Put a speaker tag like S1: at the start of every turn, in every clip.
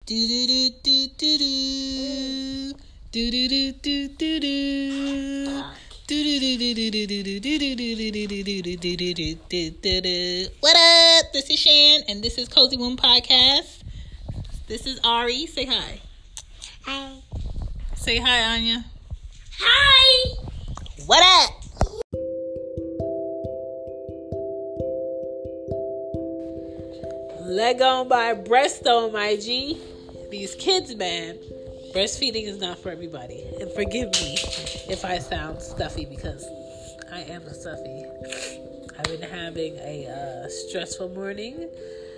S1: Do do do do do do do do do do do do. What up? This is Shan, and this is Cozy Womb Podcast. This is Ari. Say hi.
S2: Hi.
S1: Say hi, Anya.
S2: Hi.
S1: What up? Leg on by Breastone, my G. These kids, man. Breastfeeding is not for everybody. And forgive me if I sound stuffy because I am stuffy. I've been having a stressful morning.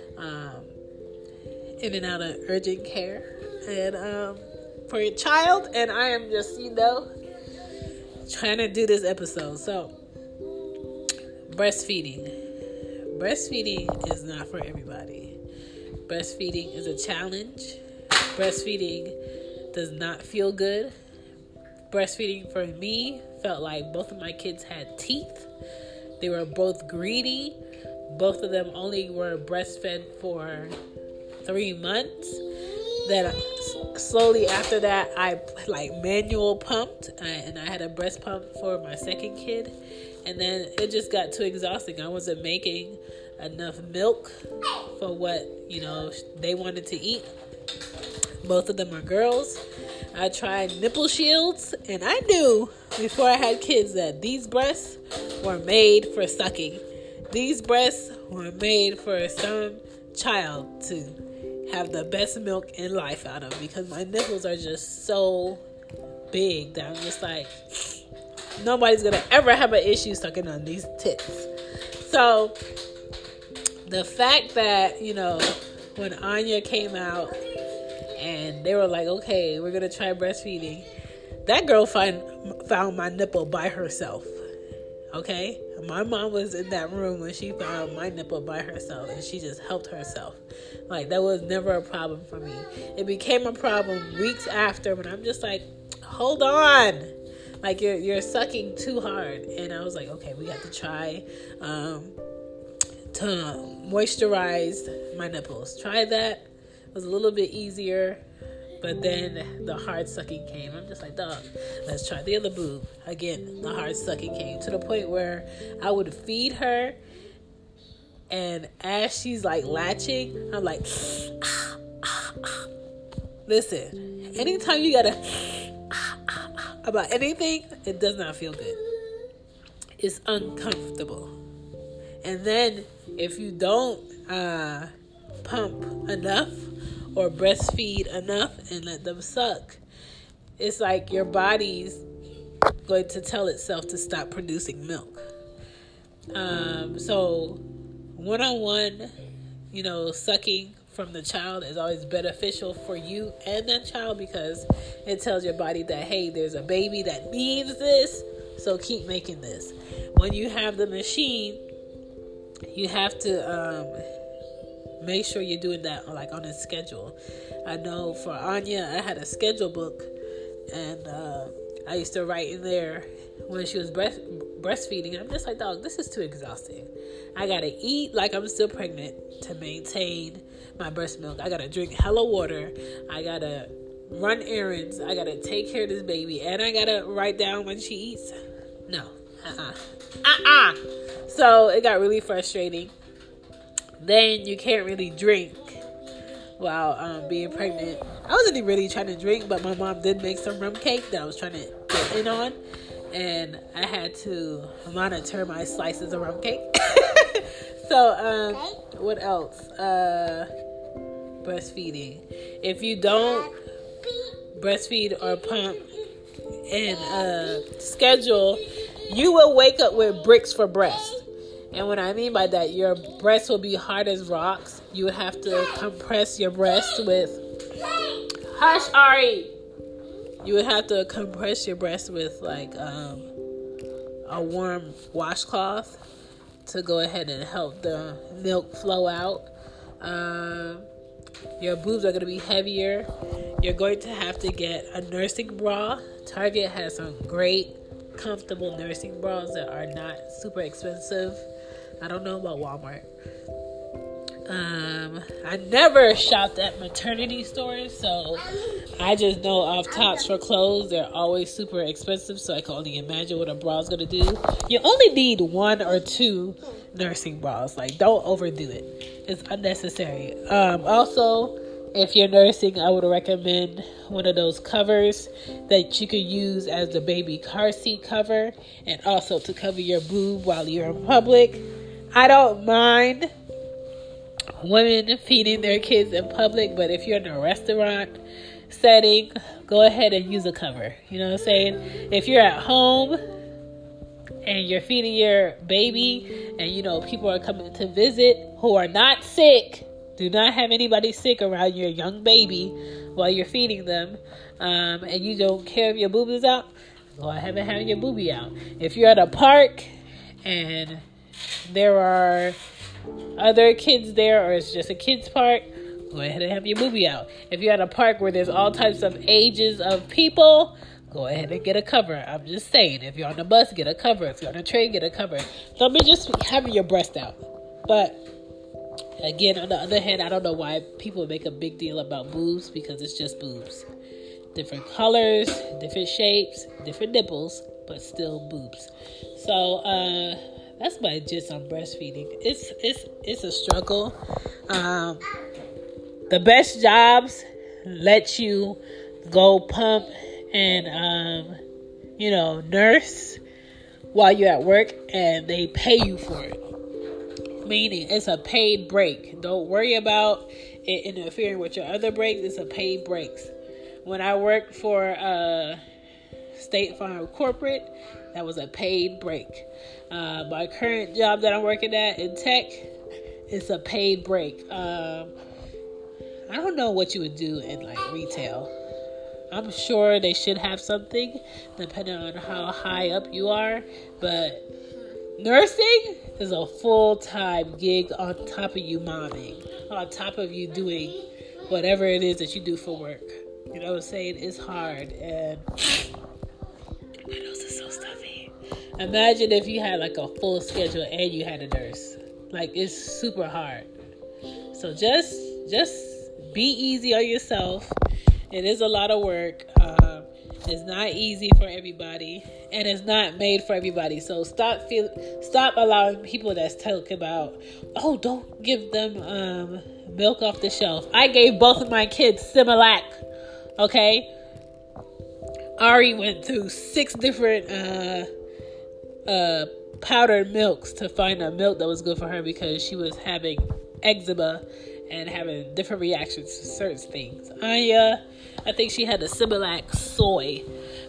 S1: In and out of urgent care. And for your child. And I am just, trying to do this episode. So, breastfeeding. Breastfeeding is not for everybody. Breastfeeding is a challenge. Breastfeeding does not feel good. Breastfeeding for me felt like both of my kids had teeth. They were both greedy. Both of them only were breastfed for 3 months. Then slowly after that, I manual pumped, and I had a breast pump for my second kid. And then it just got too exhausting. I wasn't making enough milk for what, they wanted to eat. Both of them are girls. I tried nipple shields, and I knew before I had kids that these breasts were made for sucking. These breasts were made for some child to have the best milk in life out of, because my nipples are just so big that I'm just like, nobody's gonna ever have an issue sucking on these tits. So the fact that, when Anya came out and they were like, okay, we're gonna try breastfeeding, that girl found my nipple by herself. Okay? My mom was in that room when she found my nipple by herself, and she just helped herself. That was never a problem for me. It became a problem weeks after when I'm just like, hold on. You're sucking too hard. And I was like, okay, we got to try to moisturize my nipples. Try that. It was a little bit easier. But then the hard sucking came. I'm just like, dog, let's try the other boob. Again, the hard sucking came to the point where I would feed her. And as she's latching, I'm like, listen, anytime you gotta about anything, it does not feel good. It's uncomfortable. And then if you don't pump enough or breastfeed enough and let them suck, it's like your body's going to tell itself to stop producing milk. So one-on-one, sucking from the child is always beneficial for you and that child, because it tells your body that, hey, there's a baby that needs this, so keep making this. When you have the machine, you have to make sure you're doing that on a schedule. I know for Anya, I had a schedule book, and I used to write in there when she was breastfeeding. I'm just like, dog, this is too exhausting. I gotta eat like I'm still pregnant to maintain my breast milk. I gotta drink hella water. I gotta run errands. I gotta take care of this baby, and I gotta write down when she eats. No, So it got really frustrating. Then you can't really drink while being pregnant. I wasn't really trying to drink, but my mom did make some rum cake that I was trying to get in on, and I had to monitor my slices of rum cake. So what else? Breastfeeding. If you don't breastfeed or pump and schedule, you will wake up with bricks for breast. And what I mean by that, your breasts will be hard as rocks. You would have to compress your breast with... Hush, Ari! You would have to compress your breast with, a warm washcloth to go ahead and help the milk flow out. Your boobs are going to be heavier. You're going to have to get a nursing bra. Target has some great, comfortable nursing bras that are not super expensive. I don't know about Walmart. I never shopped at maternity stores, so I just know off tops for clothes, they're always super expensive, so I can only imagine what a bra is going to do. You only need 1 or 2 nursing bras. Like, don't overdo it. It's unnecessary. Also, if you're nursing, I would recommend one of those covers that you could use as the baby car seat cover, and also to cover your boob while you're in public. I don't mind women feeding their kids in public, but if you're in a restaurant setting, go ahead and use a cover. You know what I'm saying? If you're at home and you're feeding your baby and people are coming to visit who are not sick, do not have anybody sick around your young baby while you're feeding them, and you don't care if your boob is out, go ahead and have your boobie out. If you're at a park and there are other kids there, or it's just a kids park, go ahead and have your boobie out. If you're at a park where there's all types of ages of people, go ahead and get a cover. I'm just saying, if you're on the bus, get a cover. If you're on a train, get a cover. Don't be just having your breast out. But again, on the other hand, I don't know why people make a big deal about boobs, because it's just boobs. Different colors, different shapes, different nipples, but still boobs. So, that's my gist on breastfeeding. It's a struggle. The best jobs let you go pump and nurse while you're at work, and they pay you for it. Meaning it's a paid break. Don't worry about it interfering with your other breaks. It's a paid breaks. When I worked for State Farm Corporate, that was a paid break. My current job that I'm working at in tech, it's a paid break. I don't know what you would do in retail. I'm sure they should have something depending on how high up you are, but nursing is a full-time gig on top of you momming, on top of you doing whatever it is that you do for work. You know what I'm saying? It's hard, and my nose is so stuffy. Imagine if you had a full schedule and you had a nurse. It's super hard. So just be easy on yourself. It is a lot of work. It's not easy for everybody, and it's not made for everybody. So stop allowing people that's talking about, oh, don't give them milk off the shelf. I gave both of my kids Similac. Okay, Ari went through 6 different powdered milks to find a milk that was good for her, because she was having eczema and having different reactions to certain things. Anya, I think she had a Similac soy.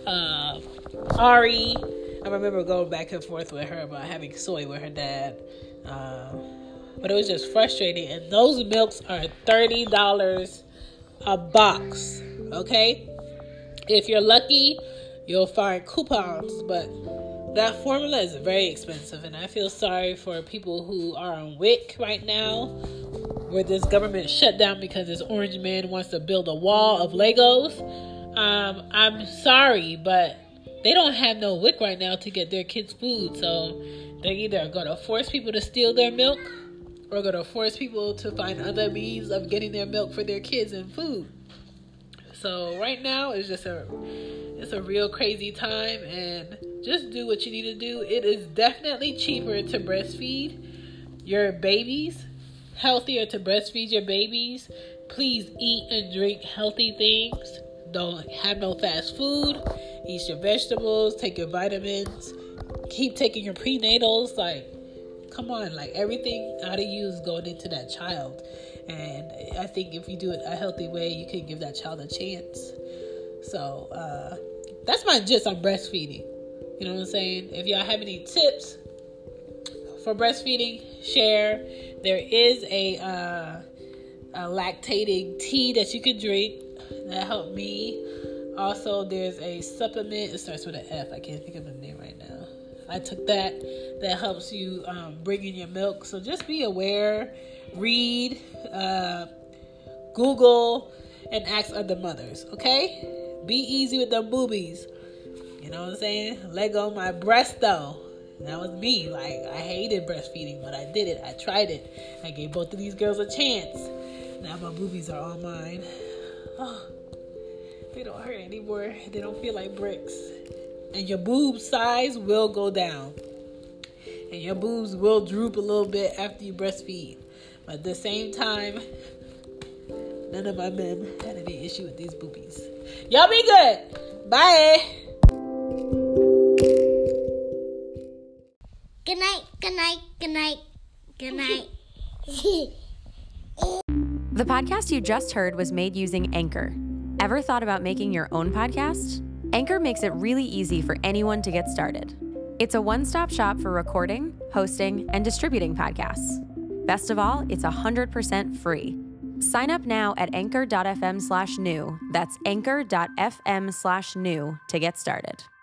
S1: Ari, I remember going back and forth with her about having soy with her dad. But it was just frustrating. And those milks are $30 a box. Okay? If you're lucky, you'll find coupons. But that formula is very expensive. And I feel sorry for people who are on WIC right now, where this government shut down because this orange man wants to build a wall of Legos. I'm sorry, but they don't have no WIC right now to get their kids food. So they're either going to force people to steal their milk, or going to force people to find other means of getting their milk for their kids and food. So right now it's a real crazy time, and just do what you need to do. It is definitely cheaper to breastfeed your babies, healthier to breastfeed your babies. Please eat and drink healthy things. Don't have no fast food. Eat your vegetables, take your vitamins, keep taking your prenatals. Come on, everything out of you is going into that child. And I think if you do it a healthy way, you can give that child a chance. So that's my gist on breastfeeding. You know what I'm saying? If y'all have any tips for breastfeeding, share. There is a lactating tea that you can drink that helped me. Also, there's a supplement. It starts with an F. I can't think of the name right now. I took that helps you bring in your milk. So just be aware, read, Google, and ask other mothers. Okay? Be easy with them boobies. You know what I'm saying? Let go of my breast though. That was me. Like, I hated breastfeeding, but I did it. I tried it. I gave both of these girls a chance. Now my boobies are all mine. Oh, they don't hurt anymore. They don't feel like bricks. And your boob size will go down. And your boobs will droop a little bit after you breastfeed. But at the same time, none of my men had any issue with these boobies. Y'all be good. Bye.
S2: Good night, good night, good night, good night.
S3: The podcast you just heard was made using Anchor. Ever thought about making your own podcast? Anchor makes it really easy for anyone to get started. It's a one-stop shop for recording, hosting, and distributing podcasts. Best of all, it's 100% free. Sign up now at anchor.fm/new. That's anchor.fm/new to get started.